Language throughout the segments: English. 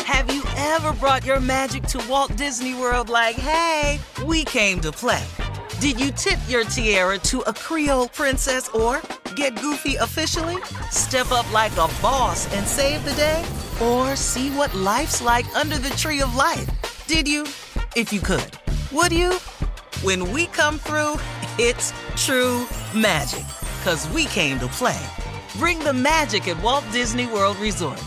Have you ever brought your magic to Walt Disney World like, hey, we came to play? Did you tip your tiara to a Creole princess or get goofy officially? Step up like a boss and save the day? Or see what life's like under the tree of life? Did you? If you could. Would you? When we come through, it's true magic. 'Cause we came to play. Bring the magic at Walt Disney World Resort.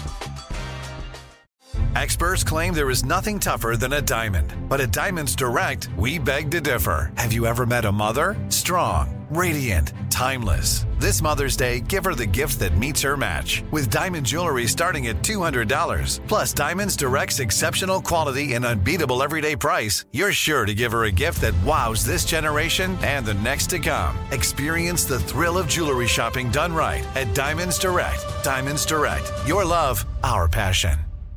Experts claim there is nothing tougher than a diamond. But at Diamonds Direct, we beg to differ. Have you ever met a mother? Strong, radiant, timeless. This Mother's Day, give her the gift that meets her match. With diamond jewelry starting at $200. Plus Diamonds Direct's exceptional quality and unbeatable everyday price, you're sure to give her a gift that wows this generation and the next to come. Experience the thrill of jewelry shopping done right at Diamonds Direct. Diamonds Direct. Your love, our passion.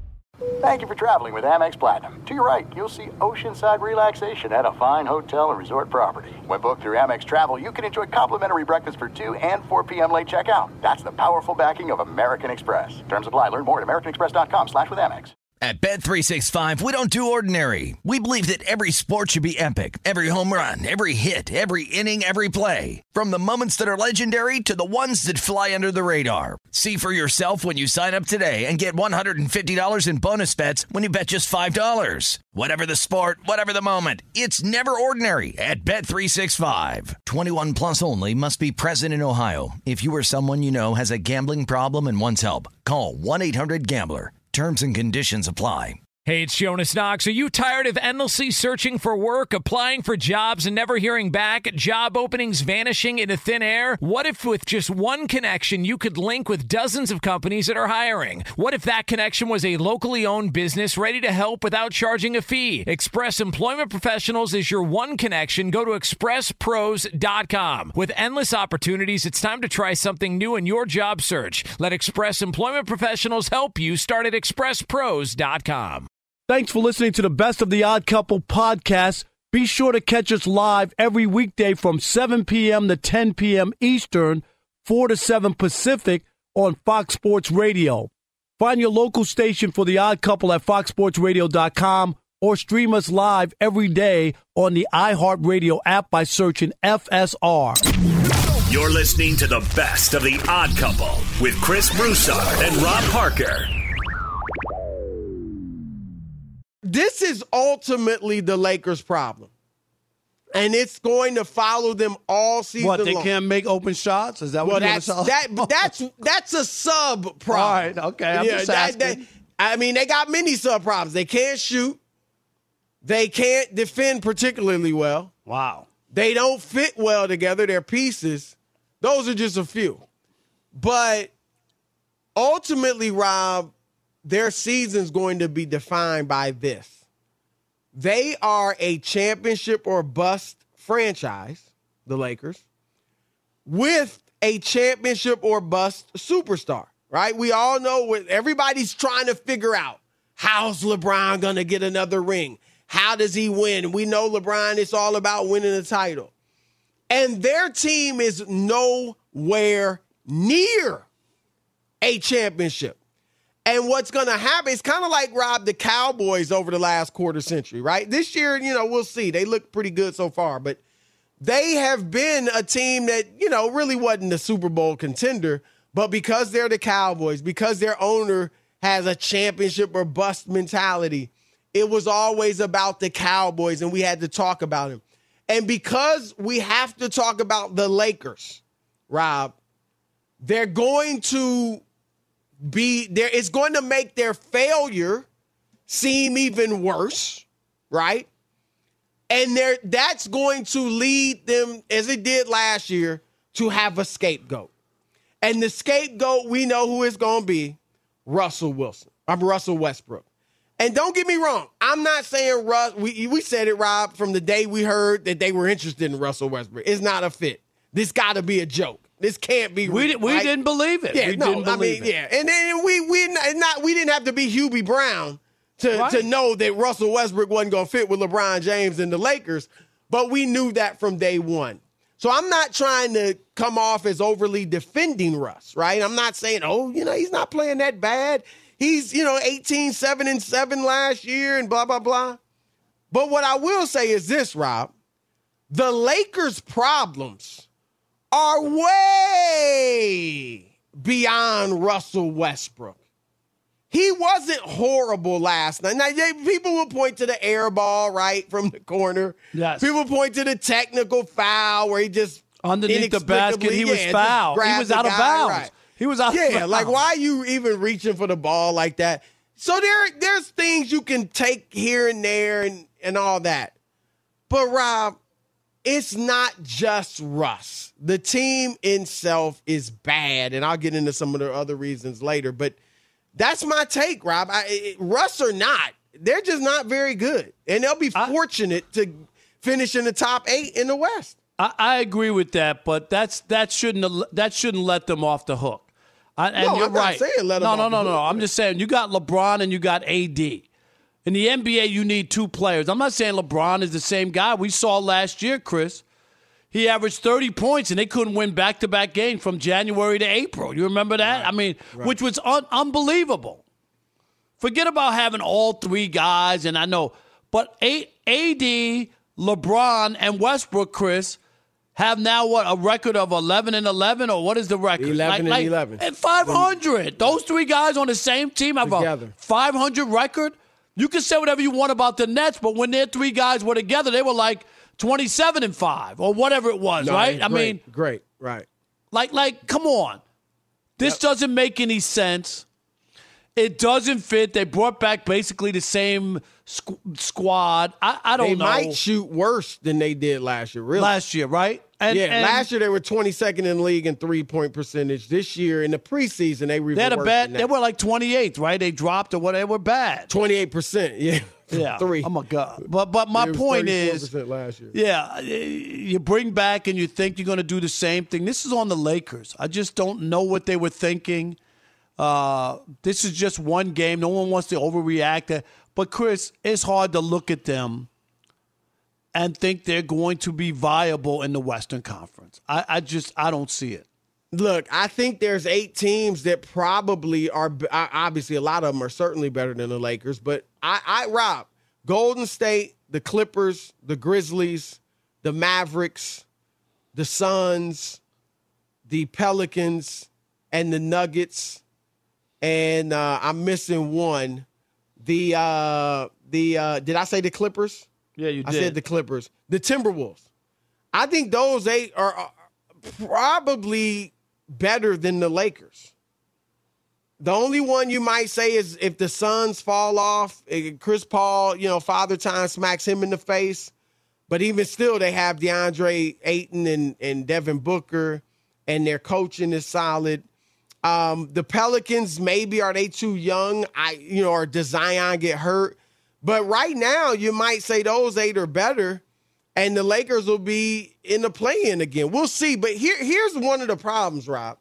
Thank you for traveling with Amex Platinum. To your right, you'll see oceanside relaxation at a fine hotel and resort property. When booked through Amex Travel, you can enjoy complimentary breakfast for 2 and 4 p.m. late checkout. That's the powerful backing of American Express. Terms apply. Learn more at americanexpress.com/withAmex. At Bet365, we don't do ordinary. We believe that every sport should be epic. Every home run, every hit, every inning, every play. From the moments that are legendary to the ones that fly under the radar. See for yourself when you sign up today and get $150 in bonus bets when you bet just $5. Whatever the sport, whatever the moment, it's never ordinary at Bet365. 21 plus only. Must be present in Ohio. If you or someone you know has a gambling problem and wants help, call 1-800-GAMBLER. Terms and conditions apply. Hey, it's Jonas Knox. Are you tired of endlessly searching for work, applying for jobs, and never hearing back? Job openings vanishing into thin air? What if with just one connection, you could link with dozens of companies that are hiring? What if that connection was a locally owned business ready to help without charging a fee? Express Employment Professionals is your one connection. Go to expresspros.com. With endless opportunities, it's time to try something new in your job search. Let Express Employment Professionals help you. Start at expresspros.com. Thanks for listening to the Best of the Odd Couple podcast. Be sure to catch us live every weekday from 7 p.m. to 10 p.m. Eastern, 4 to 7 Pacific on Fox Sports Radio. Find your local station for The Odd Couple at foxsportsradio.com or stream us live every day on the iHeartRadio app by searching FSR. You're listening to the Best of the Odd Couple with Chris Broussard and Rob Parker. This is ultimately the Lakers' problem. And it's going to follow them all season long. What, they can't make open shots? Is that what you're that's a sub problem. All right, okay. I'm just asking. They got many sub problems. They can't shoot. They can't defend particularly well. Wow. They don't fit well together. They're pieces. Those are just a few. But ultimately, Rob, their season's going to be defined by this. They are a championship or bust franchise, the Lakers, with a championship or bust superstar, right? We all know what everybody's trying to figure out. How's LeBron going to get another ring? How does he win? We know LeBron, it's all about winning a title. And their team is nowhere near a championship. And what's going to happen is kind of like, Rob, the Cowboys over the last quarter century, right? This year, we'll see. They look pretty good so far, but they have been a team that, really wasn't a Super Bowl contender, but because they're the Cowboys, because their owner has a championship or bust mentality, it was always about the Cowboys, and we had to talk about them. And because we have to talk about the Lakers, Rob, they're going to be there. It's going to make their failure seem even worse, right? And that's going to lead them, as it did last year, to have a scapegoat. And the scapegoat, we know who it's going to be, Russell Westbrook. And don't get me wrong, I'm not saying we said it, Rob, from the day we heard that they were interested in Russell Westbrook. It's not a fit. This got to be a joke. This can't be real. We didn't believe it. Yeah, we didn't believe it. Yeah. And then we didn't have to be Hubie Brown to know that Russell Westbrook wasn't going to fit with LeBron James and the Lakers, but we knew that from day one. So I'm not trying to come off as overly defending Russ, right? I'm not saying, he's not playing that bad. He's, 18-7-7 last year and blah, blah, blah. But what I will say is this, Rob. The Lakers' problems are way beyond Russell Westbrook. He wasn't horrible last night. Now, people will point to the air ball, right, from the corner. Yes. People point to the technical foul where he just underneath the basket, he was fouled. He was out of bounds. Right. He was out of bounds. Yeah, like, why are you even reaching for the ball like that? So there's things you can take here and there and all that. But, Rob, it's not just Russ. The team itself is bad, and I'll get into some of the other reasons later. But that's my take, Rob. Russ or not, they're just not very good. And they'll be fortunate to finish in the top 8 in the West. I agree with that, but that shouldn't let them off the hook. And you're I'm right. not saying let them off the hook. No. I'm just saying you got LeBron and you got AD. In the NBA, you need two players. I'm not saying LeBron is the same guy. We saw last year, Chris. He averaged 30 points, and they couldn't win back-to-back games from January to April. You remember that? Right. Which was unbelievable. Forget about having all three guys, and I know. But AD, LeBron, and Westbrook, Chris, have now, a record of 11-11, or what is the record? 11-11. And 500. Those three guys on the same team have together. A 500 record. You can say whatever you want about the Nets, but when their three guys were together, they were like 27-5 or whatever it was, right? Great, right. Like, come on. This doesn't make any sense. It doesn't fit. They brought back basically the same squad. I don't know. They might shoot worse than they did last year, really. Last year, right? And last year they were 22nd in the league in three-point percentage. This year in the preseason they reversed. They were like 28th, right? They dropped or whatever. They were bad. 28%, yeah. Yeah. Three. Oh my God. But my point is, last year. Yeah, you bring back and you think you're going to do the same thing. This is on the Lakers. I just don't know what they were thinking. This is just one game. No one wants to overreact. But Chris, it's hard to look at them and think they're going to be viable in the Western Conference. I don't see it. Look, I think there's 8 teams that probably are, obviously a lot of them are certainly better than the Lakers, but Rob, Golden State, the Clippers, the Grizzlies, the Mavericks, the Suns, the Pelicans, and the Nuggets, and I'm missing one. Did I say the Clippers? Yeah, you did. I said the Clippers. The Timberwolves. I think those 8 are probably better than the Lakers. The only one you might say is if the Suns fall off, Chris Paul, Father Time smacks him in the face. But even still, they have DeAndre Ayton and Devin Booker, and their coaching is solid. The Pelicans, maybe are they too young? Or does Zion get hurt? But right now, you might say those 8 are better, and the Lakers will be in the play-in again. We'll see. But here's one of the problems, Rob.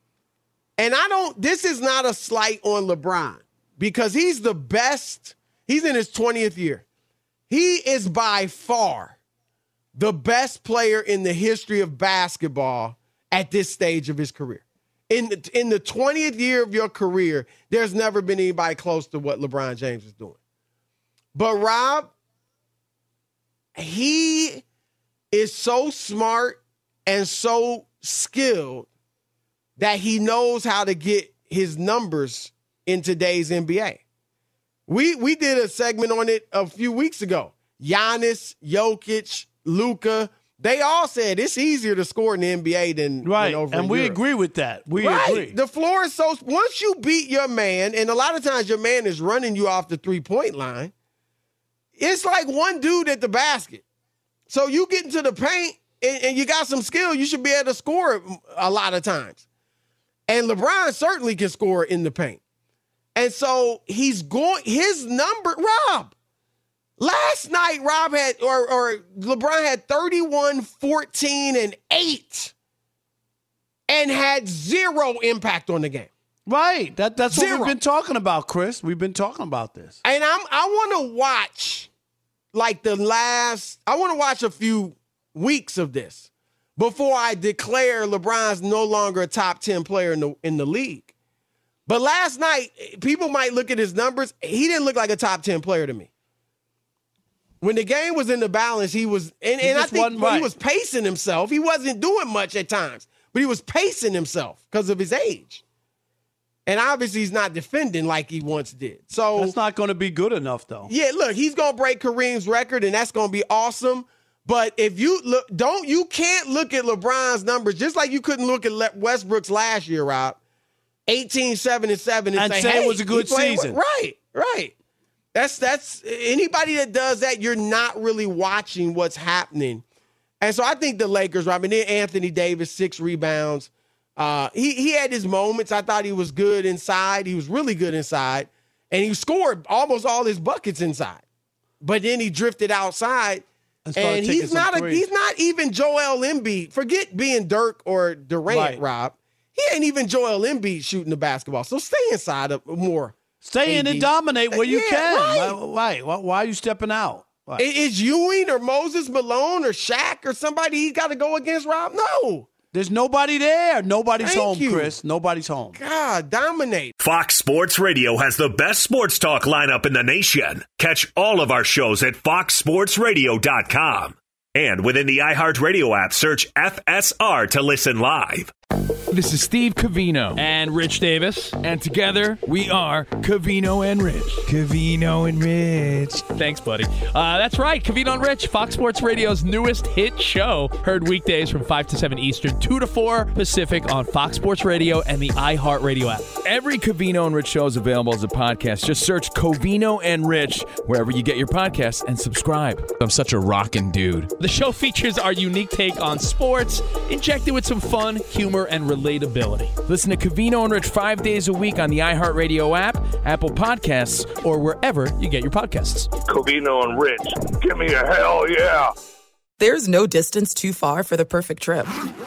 And this is not a slight on LeBron, because he's the best. He's in his 20th year. He is by far the best player in the history of basketball at this stage of his career. In the 20th year of your career, there's never been anybody close to what LeBron James is doing. But, Rob, he is so smart and so skilled that he knows how to get his numbers in today's NBA. We did a segment on it a few weeks ago. Giannis, Jokic, Luka, they all said it's easier to score in the NBA than over in and we Europe. agree with that. We right. agree. The floor is so – once you beat your man, and a lot of times your man is running you off the three-point line, it's like one dude at the basket. So you get into the paint and you got some skill, you should be able to score a lot of times. And LeBron certainly can score in the paint. And so his number, Rob, last night LeBron had 31, 14, and 8 and had zero impact on the game. Right. That's what we've been talking about, Chris. We've been talking about this. And I want to watch I want to watch a few weeks of this before I declare LeBron's no longer a top 10 player in the league. But last night, people might look at his numbers. He didn't look like a top 10 player to me. When the game was in the balance, he was, and I think he was pacing himself. He wasn't doing much at times, but he was pacing himself because of his age. And obviously, he's not defending like he once did. So that's not going to be good enough, though. Yeah, look, he's going to break Kareem's record, and that's going to be awesome. But if you look, you can't look at LeBron's numbers just like you couldn't look at Westbrook's last year, Rob. 18, 7, and 7, and say, hey, it was a good season. Right. That's anybody that does that, you're not really watching what's happening. And so I think the Lakers, Rob, and then Anthony Davis, 6 rebounds. He had his moments. I thought he was good inside. He was really good inside. And he scored almost all his buckets inside. But then he drifted outside. And he's not even Joel Embiid. Forget being Dirk or Durant, Rob. He ain't even Joel Embiid shooting the basketball. So stay inside more. Stay in and dominate where you can. Right. Why are you stepping out? Right. Is Ewing or Moses Malone or Shaq or somebody he's got to go against, Rob? No. There's nobody there. Nobody's home, Chris. Nobody's home. God, dominate. Fox Sports Radio has the best sports talk lineup in the nation. Catch all of our shows at foxsportsradio.com. And within the iHeartRadio app, search FSR to listen live. This is Steve Covino and Rich Davis. And together we are Covino and Rich. Covino and Rich. Thanks, buddy. That's right. Covino and Rich, Fox Sports Radio's newest hit show. Heard weekdays from 5 to 7 Eastern, 2 to 4 Pacific on Fox Sports Radio and the iHeartRadio app. Every Covino and Rich show is available as a podcast. Just search Covino and Rich wherever you get your podcasts and subscribe. I'm such a rockin' dude. The show features our unique take on sports, injected with some fun, humor, and relatability. Listen to Covino and Rich 5 days a week on the iHeartRadio app, Apple Podcasts, or wherever you get your podcasts. Covino and Rich, give me a hell yeah. There's no distance too far for the perfect trip.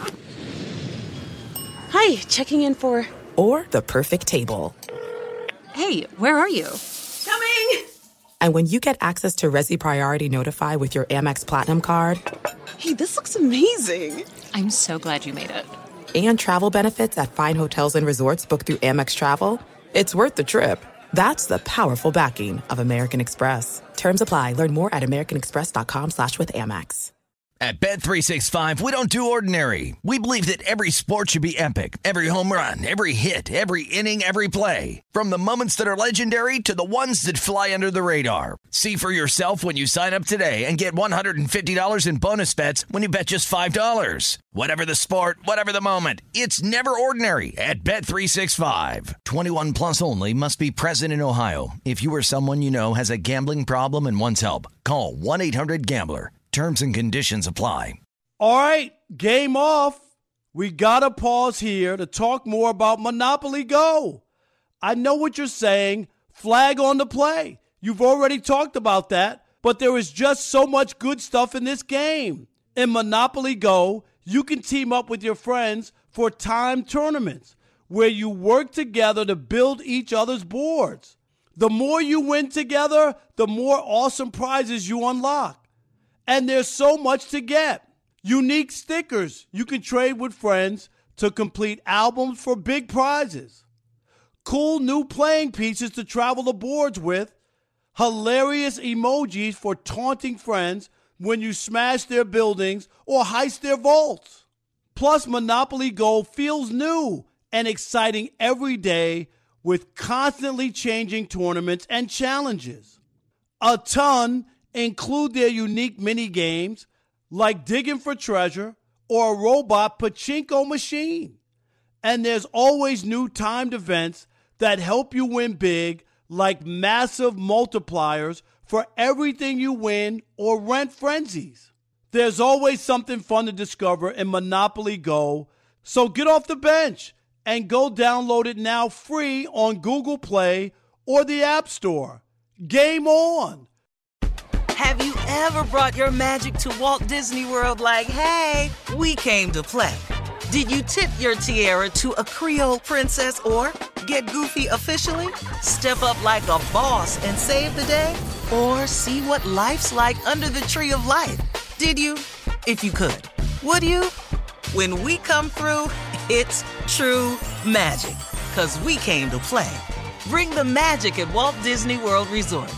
Hi, checking in for... Or the perfect table. Hey, where are you? Coming! And when you get access to Resi Priority Notify with your Amex Platinum card... Hey, this looks amazing. I'm so glad you made it. And travel benefits at fine hotels and resorts booked through Amex Travel, it's worth the trip. That's the powerful backing of American Express. Terms apply. Learn more at americanexpress.com/withAmex. At Bet365, we don't do ordinary. We believe that every sport should be epic. Every home run, every hit, every inning, every play. From the moments that are legendary to the ones that fly under the radar. See for yourself when you sign up today and get $150 in bonus bets when you bet just $5. Whatever the sport, whatever the moment, it's never ordinary at Bet365. 21 plus only. Must be present in Ohio. If you or someone you know has a gambling problem and wants help, call 1-800-GAMBLER. Terms and conditions apply. All right, game off. We got to pause here to talk more about Monopoly Go. I know what you're saying. Flag on the play. You've already talked about that, but there is just so much good stuff in this game. In Monopoly Go, you can team up with your friends for timed tournaments where you work together to build each other's boards. The more you win together, the more awesome prizes you unlock. And there's so much to get. Unique stickers you can trade with friends to complete albums for big prizes. Cool new playing pieces to travel the boards with. Hilarious emojis for taunting friends when you smash their buildings or heist their vaults. Plus, Monopoly Go feels new and exciting every day with constantly changing tournaments and challenges. A ton include their unique mini games like digging for treasure or a robot pachinko machine. And there's always new timed events that help you win big, like massive multipliers for everything you win or rent frenzies. There's always something fun to discover in Monopoly Go, so get off the bench and go download it now free on Google Play or the App Store. Game on! Have you ever brought your magic to Walt Disney World like, hey, we came to play? Did you tip your tiara to a Creole princess or get goofy officially? Step up like a boss and save the day? Or see what life's like under the tree of life? Did you? If you could. Would you? When we come through, it's true magic. 'Cause we came to play. Bring the magic at Walt Disney World Resort.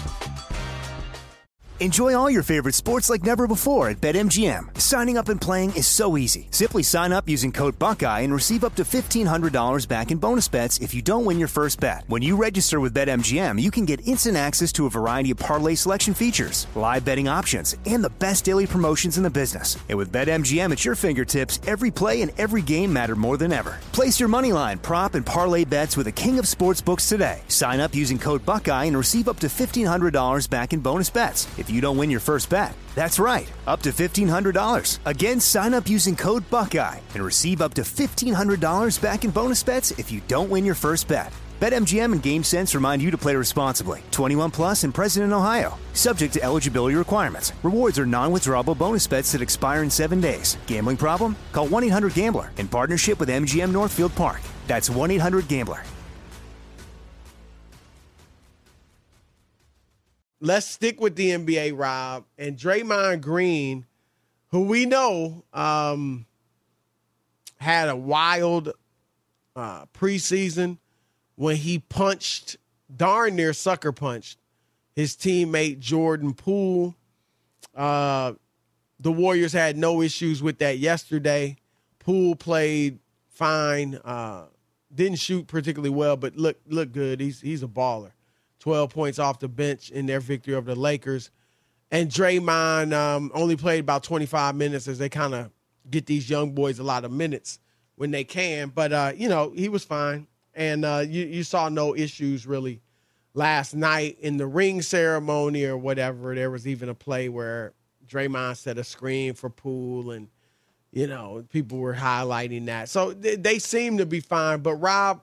Enjoy all your favorite sports like never before at BetMGM. Signing up and playing is so easy. Simply sign up using code Buckeye and receive up to $1,500 back in bonus bets if you don't win your first bet. When you register with BetMGM, you can get instant access to a variety of parlay selection features, live betting options, and the best daily promotions in the business. And with BetMGM at your fingertips, every play and every game matter more than ever. Place your moneyline, prop, and parlay bets with the king of sportsbooks today. Sign up using code Buckeye and receive up to $1,500 back in bonus bets if you don't win your first bet. That's right, up to $1,500. Again, sign up using code Buckeye and receive up to $1,500 back in bonus bets if you don't win your first bet. BetMGM and GameSense remind you to play responsibly. 21 plus and present in Ohio. Subject to eligibility requirements. Rewards are non-withdrawable bonus bets that expire in 7 days. Gambling problem? Call 1-800-GAMBLER in partnership with MGM Northfield Park. That's 1-800-GAMBLER. Let's stick with the NBA, Rob. And Draymond Green, who we know had a wild preseason when he darn near sucker punched his teammate Jordan Poole. The Warriors had no issues with that yesterday. Poole played fine. Didn't shoot particularly well, but look good. He's a baller. 12 points off the bench in their victory over the Lakers. And Draymond only played about 25 minutes as they kind of get these young boys a lot of minutes when they can. But, he was fine. And you saw no issues really last night in the ring ceremony or whatever. There was even a play where Draymond set a screen for Poole and, people were highlighting that. So they seem to be fine. But, Rob,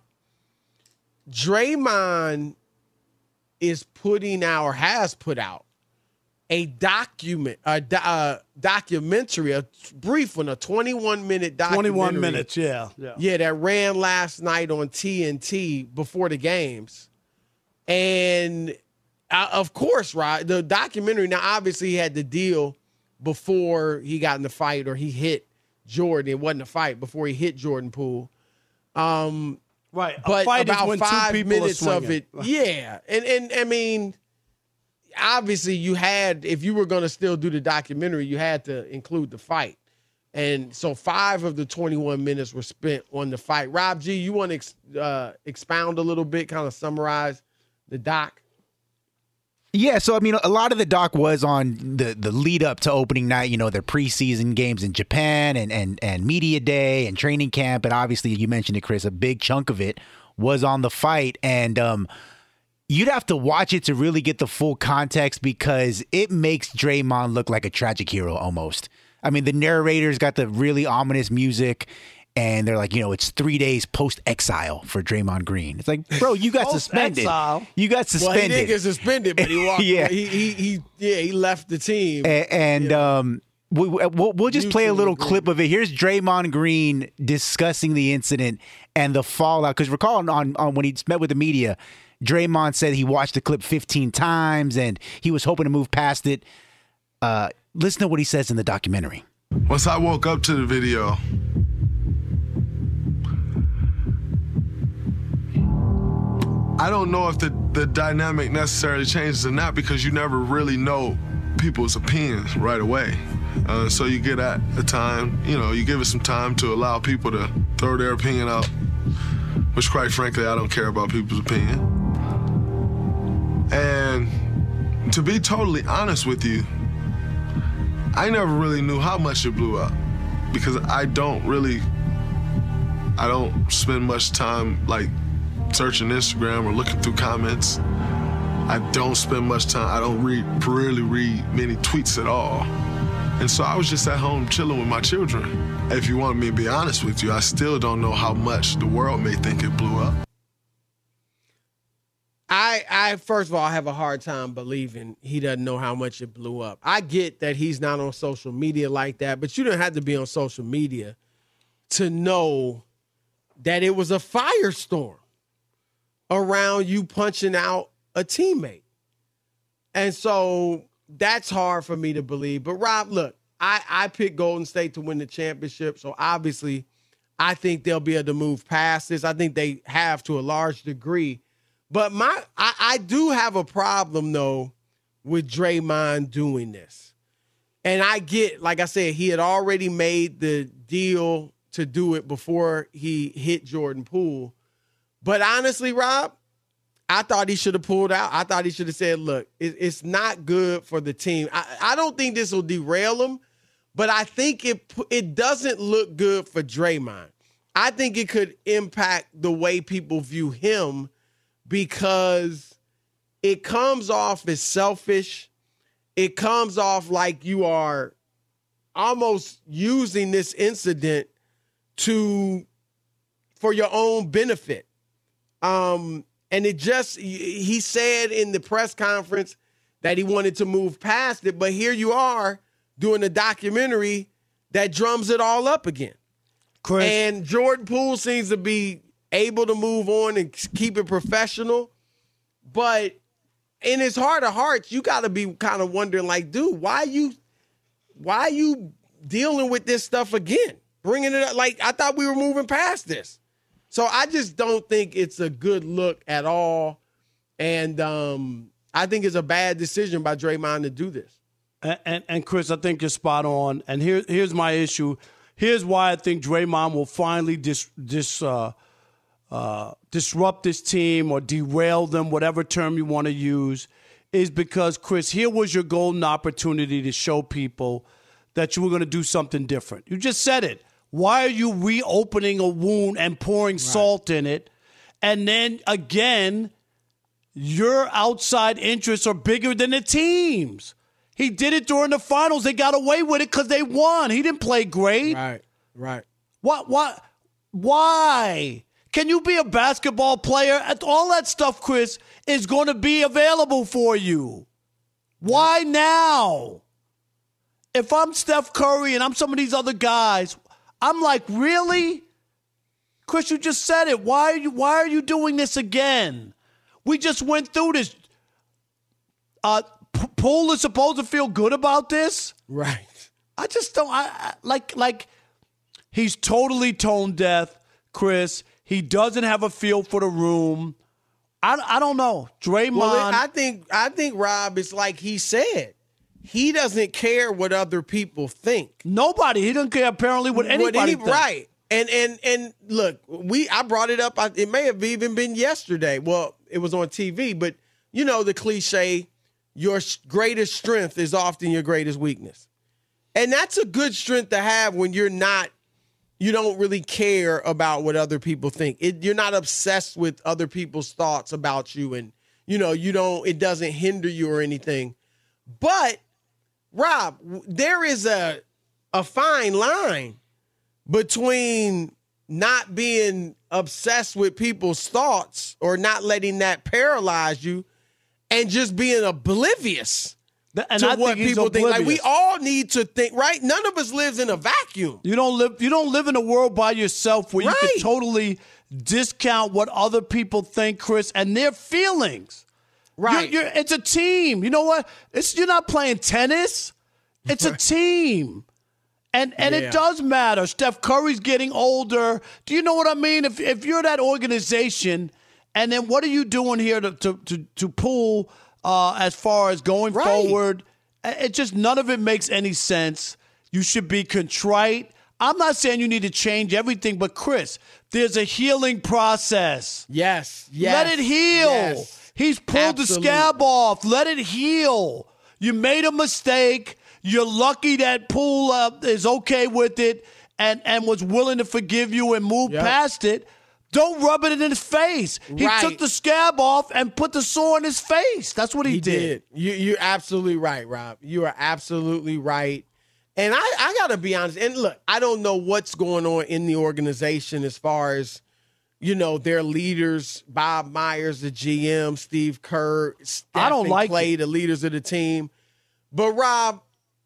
Draymond has put out a documentary, a brief one, a 21-minute documentary. 21 minutes, yeah. Yeah, that ran last night on TNT before the games. And, of course, right, the documentary, now obviously he had the deal before he got in the fight or he hit Jordan. It wasn't a fight, before he hit Jordan Poole. Right, but about when 5 two people minutes of it, yeah. And I mean, obviously you had, if you were going to still do the documentary, you had to include the fight. And so 5 of the 21 minutes were spent on the fight. Rob G, you want to expound a little bit, kind of summarize the doc? Yeah, so I mean, a lot of the doc was on the lead up to opening night, their preseason games in Japan and media day and training camp. And obviously, you mentioned it, Chris, a big chunk of it was on the fight. And you'd have to watch it to really get the full context because it makes Draymond look like a tragic hero almost. I mean, the narrator's got the really ominous music. And they're like, it's 3 days post-exile for Draymond Green. It's like, bro, you got suspended. You got suspended. Well, he didn't get suspended, but he walked. Yeah. He left the team. And we'll just play a little clip of it. Here's Draymond Green discussing the incident and the fallout. Because recall on when he met with the media, Draymond said he watched the clip 15 times and he was hoping to move past it. Listen to what he says in the documentary. Once I woke up to the video, I don't know if the dynamic necessarily changes or not because you never really know people's opinions right away. So you get at a time, you give it some time to allow people to throw their opinion out, which quite frankly, I don't care about people's opinion. And to be totally honest with you, I never really knew how much it blew up because I don't spend much time searching Instagram or looking through comments. I don't spend much time. I don't really read many tweets at all. And so I was just at home chilling with my children. If you want me to be honest with you, I still don't know how much the world may think it blew up. I first of all, I have a hard time believing he doesn't know how much it blew up. I get that he's not on social media like that, but you don't have to be on social media to know that it was a firestorm around you punching out a teammate. And so that's hard for me to believe. But Rob, look, I picked Golden State to win the championship. So obviously I think they'll be able to move past this. I think they have to a large degree. But I do have a problem, though, with Draymond doing this. And I get, like I said, he had already made the deal to do it before he hit Jordan Poole. But honestly, Rob, I thought he should have pulled out. I thought he should have said, look, it's not good for the team. I don't think this will derail him, but I think it doesn't look good for Draymond. I think it could impact the way people view him because it comes off as selfish. It comes off like you are almost using this incident for your own benefit. And he said in the press conference that he wanted to move past it, but here you are doing a documentary that drums it all up again. Chris. And Jordan Poole seems to be able to move on and keep it professional. But in his heart of hearts, you got to be kind of wondering, like, dude, why are you dealing with this stuff again? Bringing it up. Like, I thought we were moving past this. So I just don't think it's a good look at all. And I think it's a bad decision by Draymond to do this. And Chris, I think you're spot on. And here's my issue. Here's why I think Draymond will finally disrupt this team or derail them, whatever term you want to use, is because, Chris, here was your golden opportunity to show people that you were going to do something different. You just said it. Why are you reopening a wound and pouring salt in it? And then, again, your outside interests are bigger than the team's. He did it during the finals. They got away with it because they won. He didn't play great. Right. What? Why? Can you be a basketball player? All that stuff, Chris, is going to be available for you. Why now? If I'm Steph Curry and I'm some of these other guys, I'm like, really? Chris, you just said it. Why are you doing this again? We just went through this. Poole is supposed to feel good about this? Right. I just don't. Like he's totally tone deaf, Chris. He doesn't have a feel for the room. I don't know. Draymond. Well, I think Rob, it's like he said. He doesn't care what other people think. Nobody. He doesn't care apparently what anybody thinks. Right. And look, I brought it up. It may have even been yesterday. Well, it was on TV, but you know the cliche, your greatest strength is often your greatest weakness. And that's a good strength to have when you don't really care about what other people think. You're not obsessed with other people's thoughts about you, and it doesn't hinder you or anything. But Rob, there is a fine line between not being obsessed with people's thoughts or not letting that paralyze you and just being oblivious to what people think. Like, we all need to think, right? None of us lives in a vacuum. You don't live in a world by yourself where you can totally discount what other people think, Chris, and their feelings. Right. It's a team. You know what? You're not playing tennis. It's a team. And it does matter. Steph Curry's getting older. Do you know what I mean? If you're that organization, and then what are you doing here to pull as far as going forward? It just, none of it makes any sense. You should be contrite. I'm not saying you need to change everything, but Chris, there's a healing process. Yes. Let it heal. Yes. He's pulled the scab off. Let it heal. You made a mistake. You're lucky that Poole is okay with it and was willing to forgive you and move past it. Don't rub it in his face. He took the scab off and put the sore in his face. That's what he did. You're absolutely right, Rob. You are absolutely right. And I got to be honest. And look, I don't know what's going on in the organization as far as, their leaders, Bob Myers, the GM, Steve Kerr, Stephen Clay, the leaders of the team. But, Rob,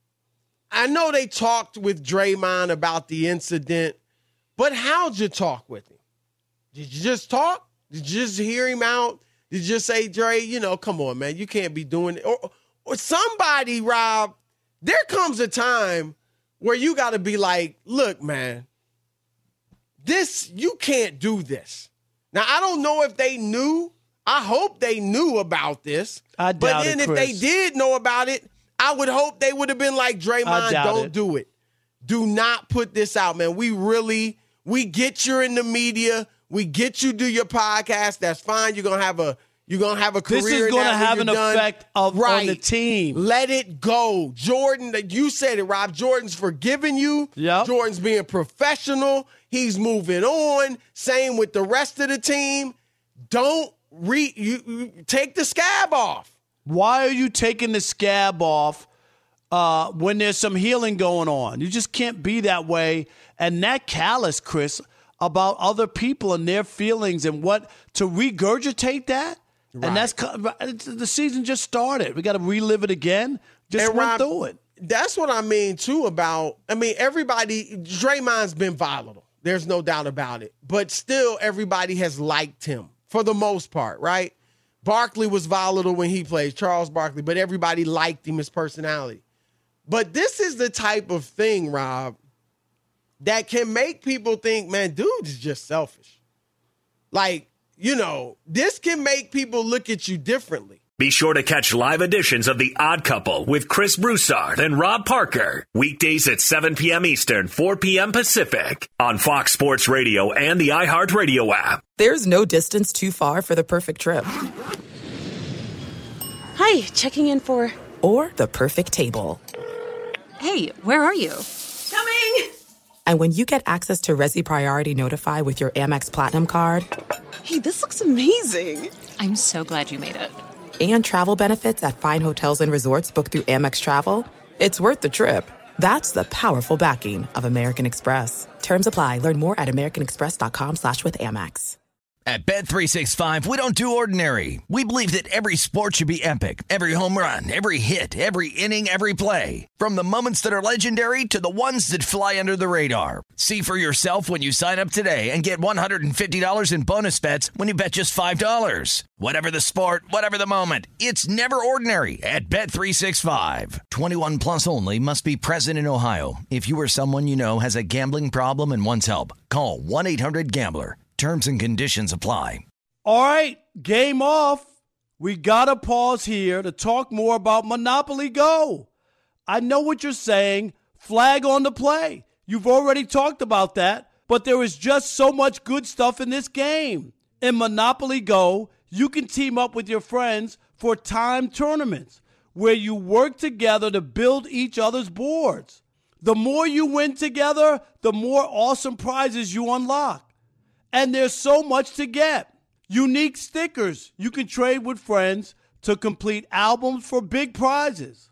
I know they talked with Draymond about the incident, but how'd you talk with him? Did you just talk? Did you just hear him out? Did you just say, Dre, come on, man, you can't be doing it? Or somebody, Rob, there comes a time where you got to be like, look, man, you can't do this. Now, I don't know if they knew. I hope they knew about this. I doubt but then it, if they did know about it, I would hope they would have been like, Draymond, don't do it. Do not put this out, man. We get you're in the media. We get you do your podcast. That's fine. You're gonna have a career. This is going to have an effect on the team. Let it go. Jordan, you said it, Rob. Jordan's forgiving you. Yep. Jordan's being professional. He's moving on. Same with the rest of the team. Don't you take the scab off. Why are you taking the scab off when there's some healing going on? You just can't be that way and that callous, Chris, about other people and their feelings and what to regurgitate that. Right. And that's the season just started. We got to relive it again. Just went through it. That's what I mean, too, everybody, Draymond's been volatile. There's no doubt about it. But still, everybody has liked him for the most part, right? Barkley was volatile when he played, Charles Barkley, but everybody liked him, his personality. But this is the type of thing, Rob, that can make people think, man, dude is just selfish. Like, this can make people look at you differently. Be sure to catch live editions of The Odd Couple with Chris Broussard and Rob Parker. Weekdays at 7 p.m. Eastern, 4 p.m. Pacific on Fox Sports Radio and the iHeartRadio app. There's no distance too far for the perfect trip. Hi, checking in for... Or the perfect table. Hey, where are you? Coming! And when you get access to Resi Priority Notify with your Amex Platinum card... Hey, this looks amazing. I'm so glad you made it. And travel benefits at fine hotels and resorts booked through Amex Travel, it's worth the trip. That's the powerful backing of American Express. Terms apply. Learn more at americanexpress.com/withAmex. At Bet365, we don't do ordinary. We believe that every sport should be epic. Every home run, every hit, every inning, every play. From the moments that are legendary to the ones that fly under the radar. See for yourself when you sign up today and get $150 in bonus bets when you bet just $5. Whatever the sport, whatever the moment, it's never ordinary at Bet365. 21 plus only. Must be present in Ohio. If you or someone you know has a gambling problem and wants help, call 1-800-GAMBLER. Terms and conditions apply. All right, game off. We got to pause here to talk more about Monopoly Go. I know what you're saying. Flag on the play. You've already talked about that, but there is just so much good stuff in this game. In Monopoly Go, you can team up with your friends for timed tournaments where you work together to build each other's boards. The more you win together, the more awesome prizes you unlock. And there's so much to get. Unique stickers you can trade with friends to complete albums for big prizes.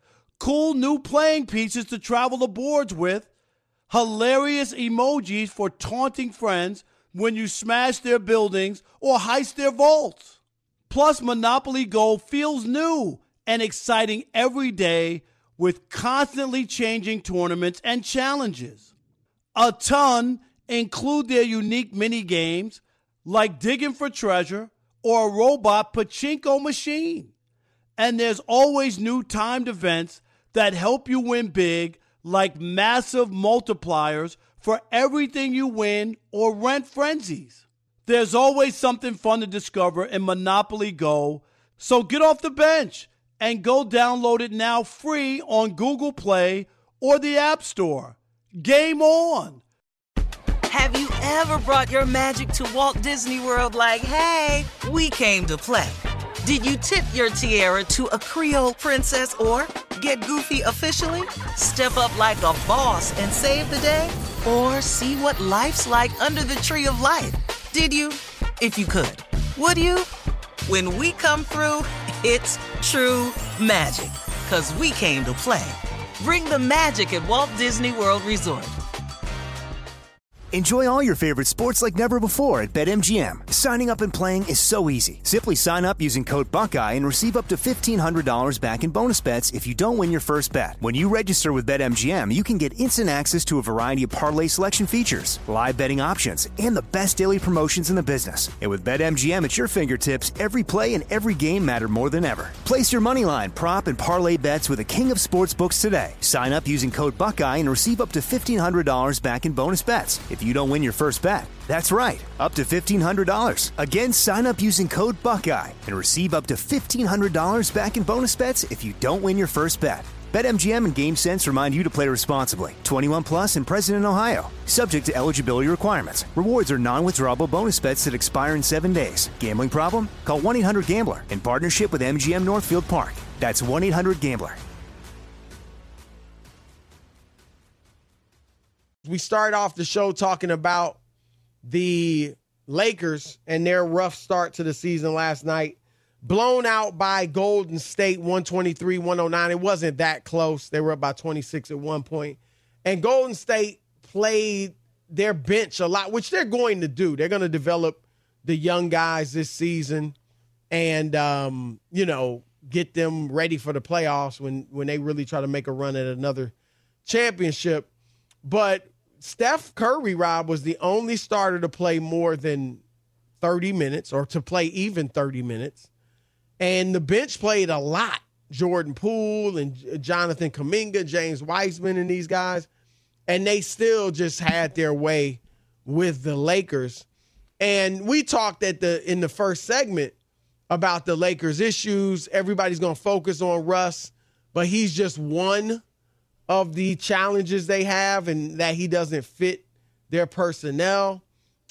Cool new playing pieces to travel the boards with. Hilarious emojis for taunting friends when you smash their buildings or heist their vaults. Plus, Monopoly Go feels new and exciting every day with constantly changing tournaments and challenges. A ton include their unique mini games like digging for treasure or a robot pachinko machine. And there's always new timed events that help you win big, like massive multipliers for everything you win or rent frenzies. There's always something fun to discover in Monopoly Go, so get off the bench and go download it now free on Google Play or the App Store. Game on! Have you ever brought your magic to Walt Disney World like, hey, we came to play? Did you tip your tiara to a Creole princess or get goofy officially? Step up like a boss and save the day? Or see what life's like under the tree of life? Did you? If you could. Would you? When we come through, it's true magic. 'Cause we came to play. Bring the magic at Walt Disney World Resort. Enjoy all your favorite sports like never before at BetMGM. Signing up and playing is so easy. Simply sign up using code Buckeye and receive up to $1,500 back in bonus bets if you don't win your first bet. When you register with BetMGM, you can get instant access to a variety of parlay selection features, live betting options, and the best daily promotions in the business. And with BetMGM at your fingertips, every play and every game matter more than ever. Place your moneyline, prop, and parlay bets with the king of sportsbooks today. Sign up using code Buckeye and receive up to $1,500 back in bonus bets. If if you don't win your first bet. That's right, up to $1,500. Again, sign up using code Buckeye and receive up to $1,500 back in bonus bets if you don't win your first bet. BetMGM and GameSense remind you to play responsibly. 21 plus and present in Ohio. Subject to eligibility requirements. Rewards are non-withdrawable bonus bets that expire in 7 days. Gambling problem? Call 1-800-GAMBLER in partnership with MGM Northfield Park. That's 1-800-GAMBLER. We start off the show talking about the Lakers and their rough start to the season last night. Blown out by Golden State, 123-109. It wasn't that close. They were up by 26 at one point. And Golden State played their bench a lot, which they're going to do. They're going to develop the young guys this season and, get them ready for the playoffs when they really try to make a run at another championship. But Steph Curry, Rob, was the only starter to play more than 30 minutes or to play even 30 minutes. And the bench played a lot. Jordan Poole and Jonathan Kuminga, James Wiseman and these guys. And they still just had their way with the Lakers. And we talked in the first segment about the Lakers' issues. Everybody's going to focus on Russ, but he's just one of the challenges they have and that he doesn't fit their personnel.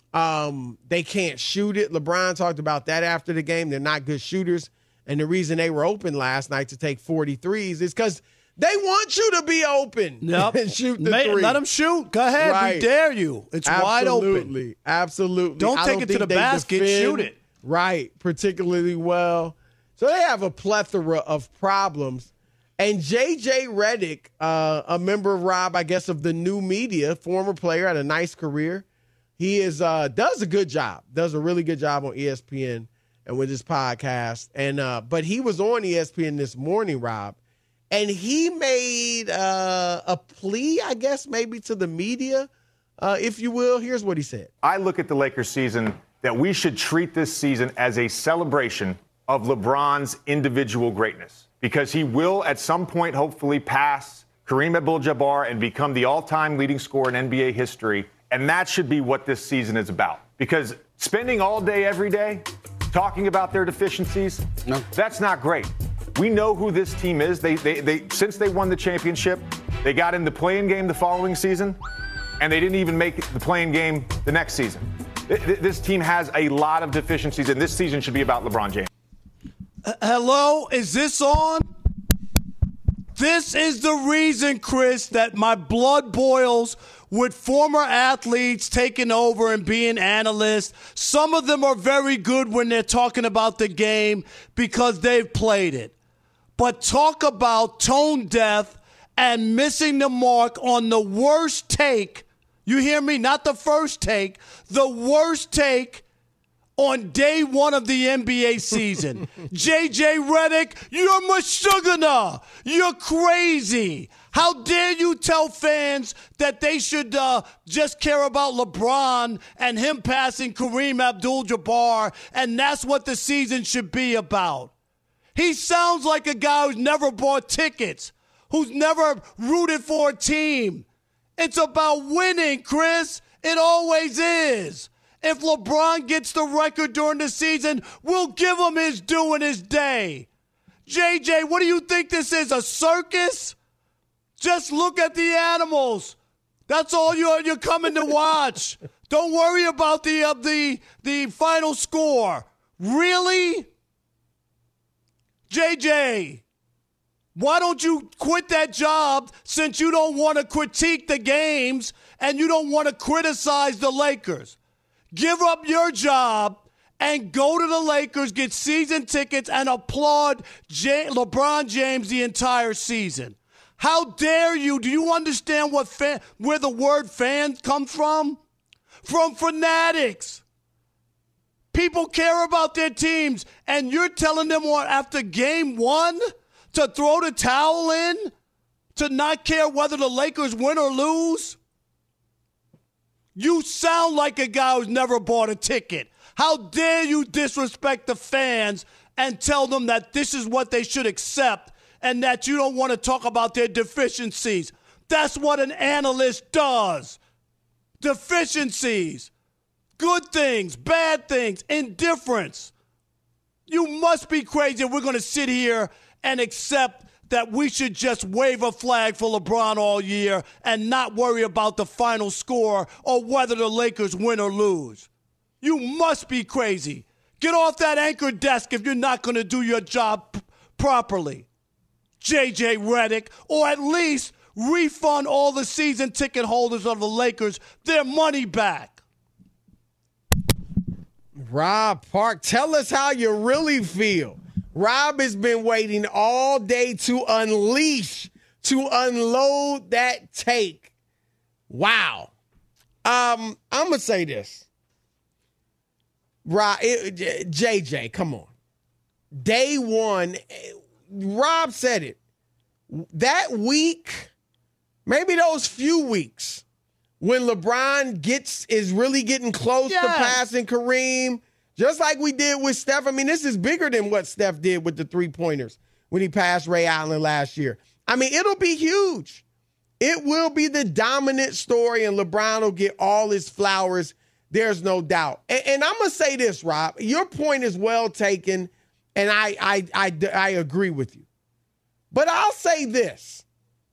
They can't shoot it. LeBron talked about that after the game. They're not good shooters. And the reason they were open last night to take 43s is because they want you to be open and shoot the three. Let them shoot. Go ahead. Right. We dare you. It's wide open. Absolutely. Don't take it to the basket. Shoot it. Right. Particularly well. So they have a plethora of problems. And J.J. Redick, a member of Rob, I guess, of the new media, former player, had a nice career. He does a good job, does a really good job on ESPN and with his podcast. And but he was on ESPN this morning, Rob, and he made a plea, I guess, maybe to the media, if you will. Here's what he said. I look at the Lakers season that we should treat this season as a celebration of LeBron's individual greatness, because he will at some point hopefully pass Kareem Abdul-Jabbar and become the all-time leading scorer in NBA history. And that should be what this season is about. Because spending all day, every day, talking about their deficiencies, that's not great. We know who this team is. They since they won the championship, they got in the play-in game the following season, and they didn't even make the play-in game the next season. This team has a lot of deficiencies, and this season should be about LeBron James. Hello, is this on? This is the reason, Chris, that my blood boils with former athletes taking over and being analysts. Some of them are very good when they're talking about the game because they've played it. But talk about tone deaf and missing the mark on the worst take. You hear me? Not the first take. The worst take on day one of the NBA season. J.J. Redick, you're mashugana. You're crazy. How dare you tell fans that they should just care about LeBron and him passing Kareem Abdul-Jabbar, and that's what the season should be about. He sounds like a guy who's never bought tickets, who's never rooted for a team. It's about winning, Chris. It always is. If LeBron gets the record during the season, we'll give him his due in his day. JJ, what do you think this is, a circus? Just look at the animals. That's all you're coming to watch. Don't worry about the final score. Really? JJ, why don't you quit that job since you don't want to critique the games and you don't want to criticize the Lakers? Give up your job and go to the Lakers, get season tickets, and applaud LeBron James the entire season. How dare you? Do you understand where the word fan comes from? From fanatics. People care about their teams, and you're telling them after game one to throw the towel in, to not care whether the Lakers win or lose? You sound like a guy who's never bought a ticket. How dare you disrespect the fans and tell them that this is what they should accept and that you don't want to talk about their deficiencies? That's what an analyst does. deficiencies, good things, bad things, indifference. You must be crazy if we're going to sit here and accept that we should just wave a flag for LeBron all year and not worry about the final score or whether the Lakers win or lose. You must be crazy. Get off that anchor desk if you're not going to do your job properly, J.J. Redick, or at least refund all the season ticket holders of the Lakers their money back. Rob Park, tell us how you really feel. Rob has been waiting all day to unload that take. Wow. I'm going to say this. Rob, JJ, come on. Day one, Rob said it. That week, maybe those few weeks, when LeBron is really getting close to passing Kareem, just like we did with Steph. I mean, this is bigger than what Steph did with the three-pointers when he passed Ray Allen last year. I mean, it'll be huge. It will be the dominant story, and LeBron will get all his flowers. There's no doubt. And I'm going to say this, Rob. Your point is well taken, and I agree with you. But I'll say this.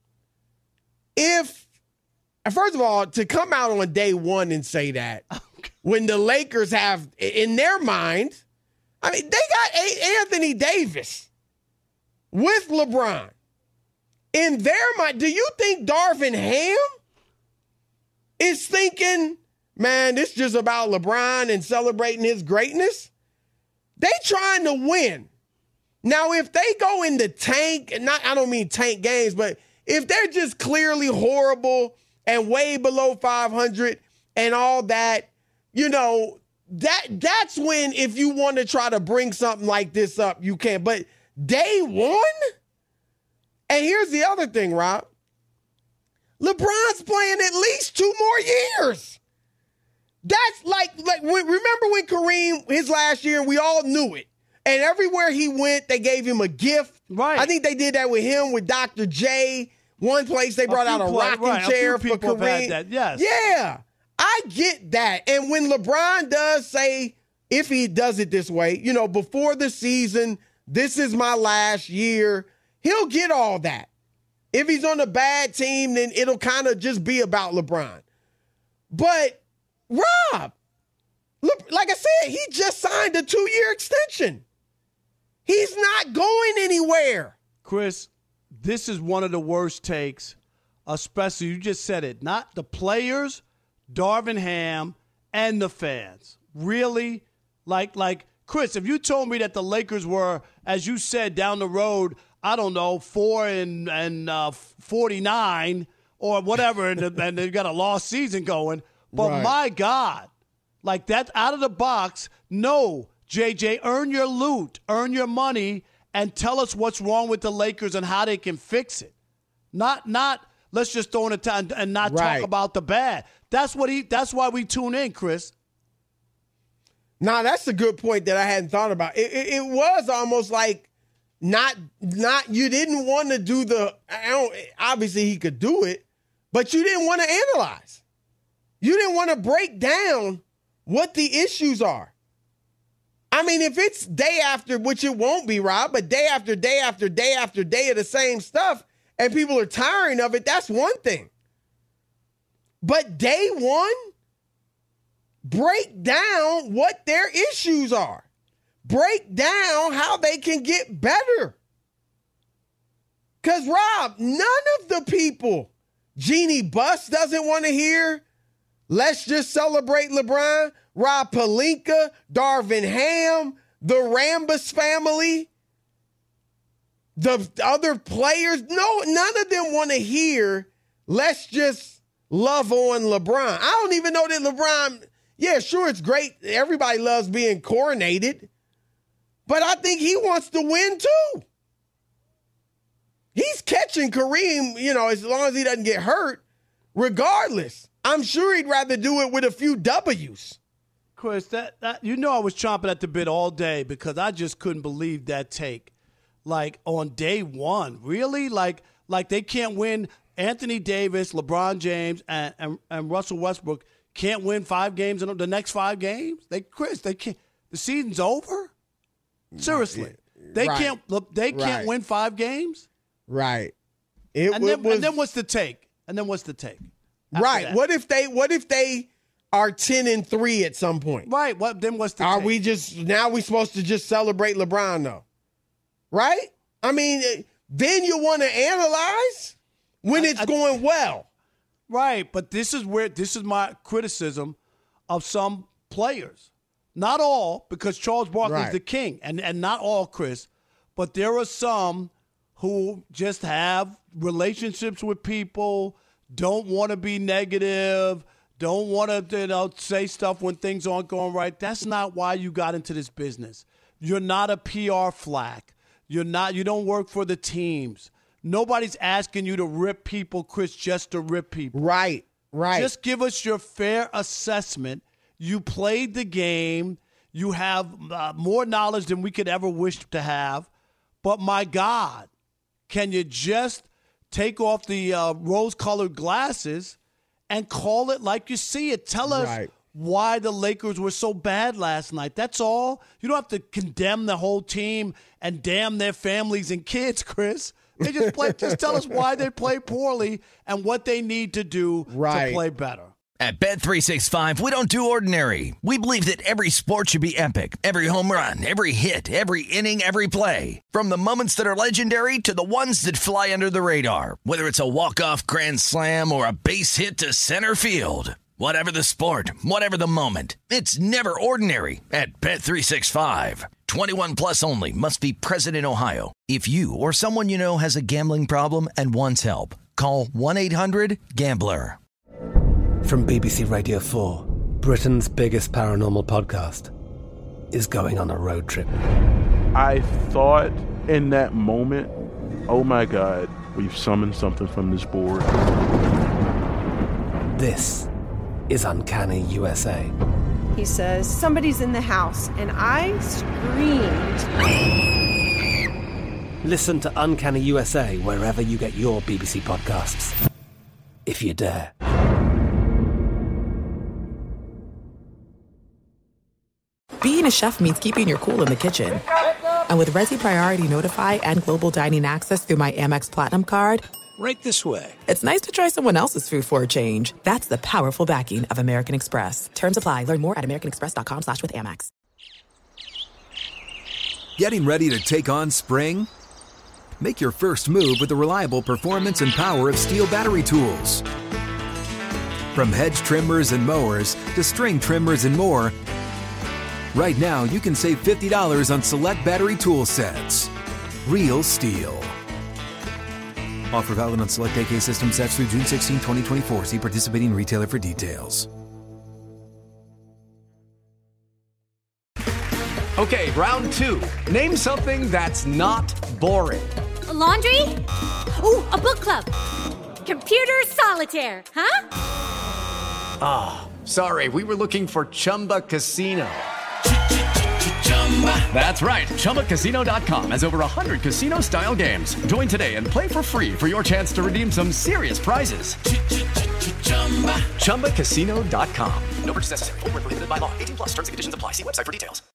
First of all, to come out on day one and say that, when the Lakers have, in their mind, I mean, they got Anthony Davis with LeBron. In their mind, do you think Darvin Ham is thinking, man, this is just about LeBron and celebrating his greatness? They trying to win. Now, if they go in the tank, and I don't mean tank games, but if they're just clearly horrible and way below 500 and all that, you know, that's when, if you want to try to bring something like this up, you can. But day one? And here's the other thing, Rob. LeBron's playing at least 2 more years. That's like remember when Kareem, his last year, we all knew it. And everywhere he went, they gave him a gift. Right. I think they did that with him, with Dr. J. One place they brought out a rocking chair for Kareem. That, yes. Yeah, I get that. And when LeBron does say, if he does it this way, you know, before the season, this is my last year, he'll get all that. If he's on a bad team, then it'll kind of just be about LeBron. But, Rob, look, like I said, he just signed a 2-year extension. He's not going anywhere. Chris, this is one of the worst takes, especially, you just said it, not the players, Darvin Ham, and the fans. Really? Like, Chris, if you told me that the Lakers were, as you said, down the road, I don't know, 4-49 or whatever, and they've got a lost season going, but right. My God, like that out of the box, no, JJ, earn your loot, earn your money, and tell us what's wrong with the Lakers and how they can fix it. Not let's just throw in a time and not talk about the bad. That's why we tune in, Chris. Nah, that's a good point that I hadn't thought about. It was almost like not you didn't want to do obviously he could do it, but you didn't want to analyze. You didn't want to break down what the issues are. I mean, if it's day after, which it won't be, Rob, but day after day after day after day of the same stuff, and people are tiring of it, that's one thing. But day one, break down what their issues are. Break down how they can get better. Because, Rob, none of the people Jeannie Buss doesn't want to hear, let's just celebrate LeBron, Rob Pelinka, Darvin Ham, the Rambis family, the other players, no, none of them want to hear, let's just love on LeBron. I don't even know that LeBron, yeah, sure, it's great. Everybody loves being coronated, but I think he wants to win too. He's catching Kareem, you know, as long as he doesn't get hurt, regardless. I'm sure he'd rather do it with a few W's. Chris, that you know I was chomping at the bit all day because I just couldn't believe that take. Like, on day one, really? Like they can't win Anthony Davis, LeBron James, and Russell Westbrook can't win 5 games in the next 5 games? They can't. The season's over? Seriously. They can't win 5 games? Right. And then what's the take? Right. What if they are 10-3 at some point? Right. Then what's the take? We supposed to just celebrate LeBron though? Right? I mean, then you want to analyze when it's going well. Right, but this is my criticism of some players. Not all, because Charles Barkley's the king, and not all, Chris, but there are some who just have relationships with people, don't want to be negative, don't want to say stuff when things aren't going right. That's not why you got into this business. You're not a PR flack. You don't work for the teams. Nobody's asking you to rip people, Chris, just to rip people. Right. Just give us your fair assessment. You played the game. You have more knowledge than we could ever wish to have. But, my God, can you just take off the rose-colored glasses and call it like you see it? Tell us why the Lakers were so bad last night. That's all. You don't have to condemn the whole team and damn their families and kids, Chris. They just play. Just tell us why they play poorly and what they need to do to play better. At Bet365, we don't do ordinary. We believe that every sport should be epic. Every home run, every hit, every inning, every play. From the moments that are legendary to the ones that fly under the radar. Whether it's a walk-off grand slam or a base hit to center field. Whatever the sport, whatever the moment. It's never ordinary at Bet365. 21 plus only. Must be present in Ohio. If you or someone you know has a gambling problem and wants help, call 1-800-GAMBLER. From BBC Radio 4, Britain's biggest paranormal podcast is going on a road trip. I thought in that moment, oh my God, we've summoned something from this board. This is Uncanny USA. He says, somebody's in the house, and I screamed. Listen to Uncanny USA wherever you get your BBC podcasts, if you dare. Being a chef means keeping your cool in the kitchen. And with Resi Priority Notify and Global Dining Access through my Amex Platinum card, right this way. It's nice to try someone else's food for a change. That's the powerful backing of American Express. Terms apply. Learn more at americanexpress.com/withAmex. Getting ready to take on spring? Make your first move with the reliable performance and power of Steel battery tools. From hedge trimmers and mowers to string trimmers and more, right now you can save $50 on select battery tool sets. Real Steel. Offer valid on select AK system sets through June 16, 2024. See participating retailer for details. Okay, round 2. Name something that's not boring. A laundry? Ooh, a book club. Computer solitaire, huh? Ah, sorry, we were looking for Chumba Casino. That's right. ChumbaCasino.com has over 100 casino-style games. Join today and play for free for your chance to redeem some serious prizes. ChumbaCasino.com. No purchase necessary. Void where prohibited by law. 18 plus. Terms and conditions apply. See website for details.